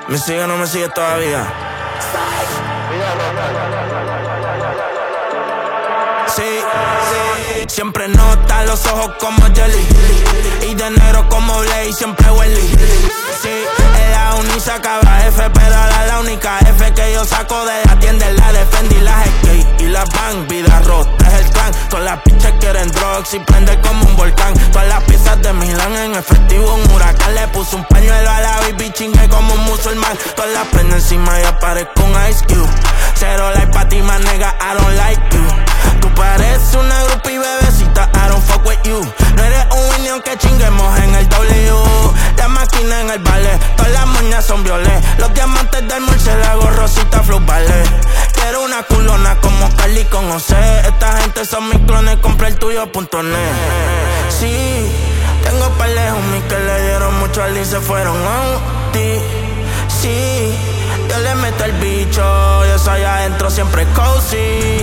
¿Me sigue o no me sigue todavía? Sí, siempre nota los ojos como Jelly y de negro como Blade, siempre Welly. Sí, es la uni sacaba F, pero la única F que yo saco de la tienda es la de Fendi, las skate y las Bang. Vida rota es el clan, todas las pichas quieren drugs y prende como un volcán. Todas las piezas de Milán en efectivo, un huracán. Le puse un pañuelo a la baby, chingue como un musulmán. Todas las prendo encima y aparezco un Ice Cube. Cero like pa' ti, más nega, I don't like you. Tú pareces una groupie bebecita, I don't fuck with you. No eres un Winnie aunque chinguemos en el W. La máquina en el ballet, todas las moñas son violet. Los diamantes del murciélago, rosita, flow ballet. Quiero una culona como Carly con José. Esta gente son mis clones, compré el tuyo.net. Sí, tengo par de homies que le dieron mucho al y se fueron a ti. Sí, yo le meto el bicho, yo soy adentro siempre cozy.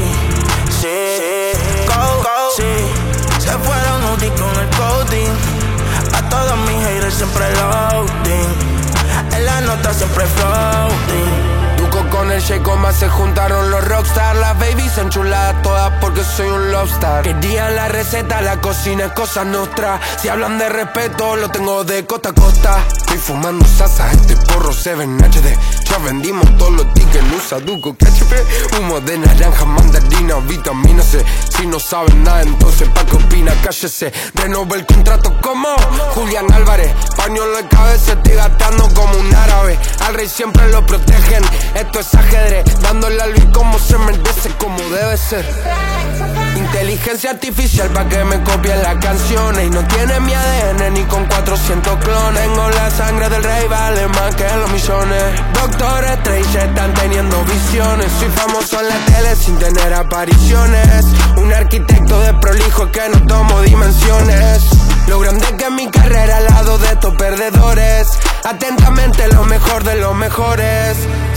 Sí, sí, se fueron UDI con el coding. A todos mis haters siempre loading. En la nota siempre floating. Duco con el Sheiko más se juntaron los rockstar. Las babies enchuladas todas porque soy un lobstar. Querían la receta, la cocina es cosa nuestra. Si hablan de respeto, lo tengo de costa a costa. Estoy fumando sasa, este porro 7HD. Ya vendimos todos los tickets, usa Duco KHP. Humo de naranja, mandarina, vitamina C. Si no saben nada, entonces ¿pa' qué opina? Cállese. Renové el contrato como Julián Álvarez. Paño en la cabeza, estoy gastando como un árabe. Al rey siempre lo protegen. Esto es ajedrez, dándole al beat como se merece, como debe ser. Inteligencia artificial pa' que me copien las canciones. Y no tiene mi ADN ni con 400 clones. Tengo la sangre del rey, vale más que los millones. Doctor Strange están teniendo visiones. Soy famoso en la tele sin tener apariciones. Un arquitecto de prolijo que no tomo dimensiones. Lo grande que es mi carrera al lado de estos perdedores. Atentamente lo mejor de los mejores.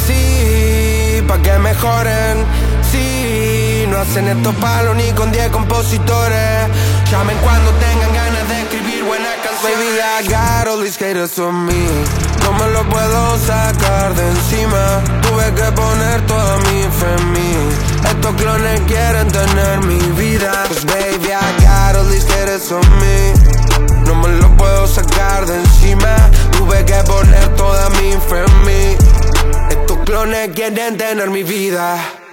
Sí, pa' que mejoren. Sí, no hacen estos palos ni con 10 compositores. Llamen cuando tengan ganas de escribir buenas canciones. Baby, I got all these haters on me. No me lo puedo sacar de encima. Tuve que poner toda mi fe en mí. Estos clones quieren tener mi vida. Pues baby, I got all these haters on me. No me lo puedo sacar de encima. Tuve que poner toda mi fe en mí. Estos clones quieren tener mi vida.